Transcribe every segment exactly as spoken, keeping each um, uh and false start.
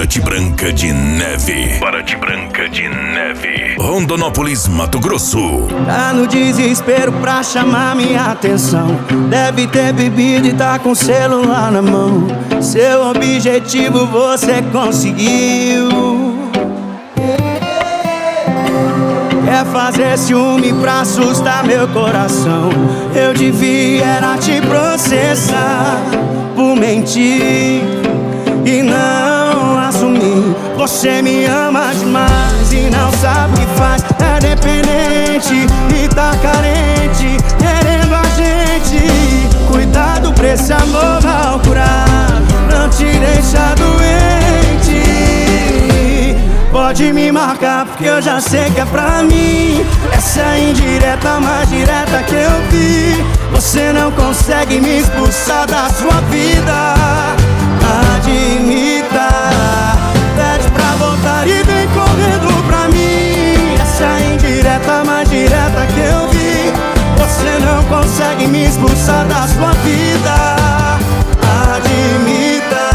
Barate Branca de Neve. Barate Branca de Neve. Rondonópolis, Mato Grosso. Tá no desespero pra chamar minha atenção. Deve ter bebido e tá com o celular na mão. Seu objetivo você conseguiu. Quer fazer ciúme pra assustar meu coração. Eu devia era te processar por mentir e não assumir. Você me ama demais e não sabe o que faz. É dependente e tá carente, querendo a gente. Cuidado pra esse amor mal curado não te deixa doente. Pode me marcar porque eu já sei que é pra mim. Essa é a indireta mais direta que eu vi. Você não consegue me expulsar da sua vida. Admita, pede pra voltar e vem correndo pra mim. Essa é a indireta mais direta que eu vi. Você não consegue me expulsar da sua vida. Admita.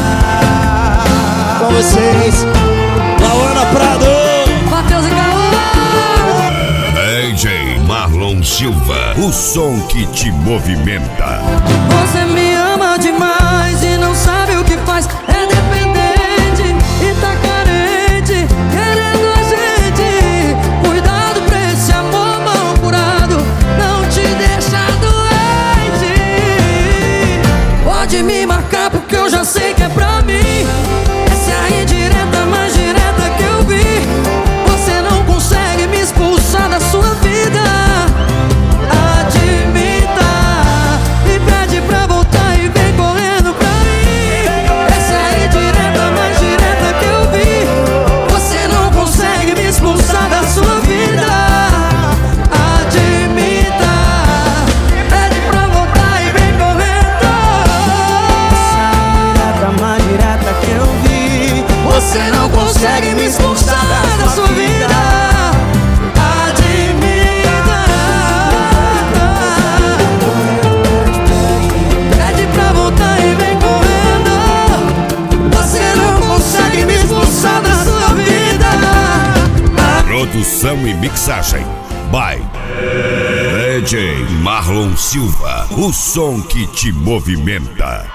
Com vocês, Lauana Prado, Matheus e Caô. D J Marlon Silva, o som que te movimenta. Você me ama demais e não sabe o que faz. É dependente e tá carente, querendo a gente. Cuidado pra esse amor mal curado não te deixa doente. Pode me marcar porque eu já sei que é pra mim. Essa é a indireta mais direta que eu vi. Você não consegue me expulsar da sua vida. Admita e pede pra voltar e vem correndo pra mim. Essa é a indireta mais direta que eu vi. Você não consegue me expulsar da sua vida. Admita, pede pra voltar e vem correndo. essa é a indireta mais direta que eu vi. Você não consegue me expulsar da sua vida. Admita, pede pra voltar e vem correndo. Você não consegue me expulsar da sua vida. Produção e mixagem by D J Marlon Silva, o som que te movimenta.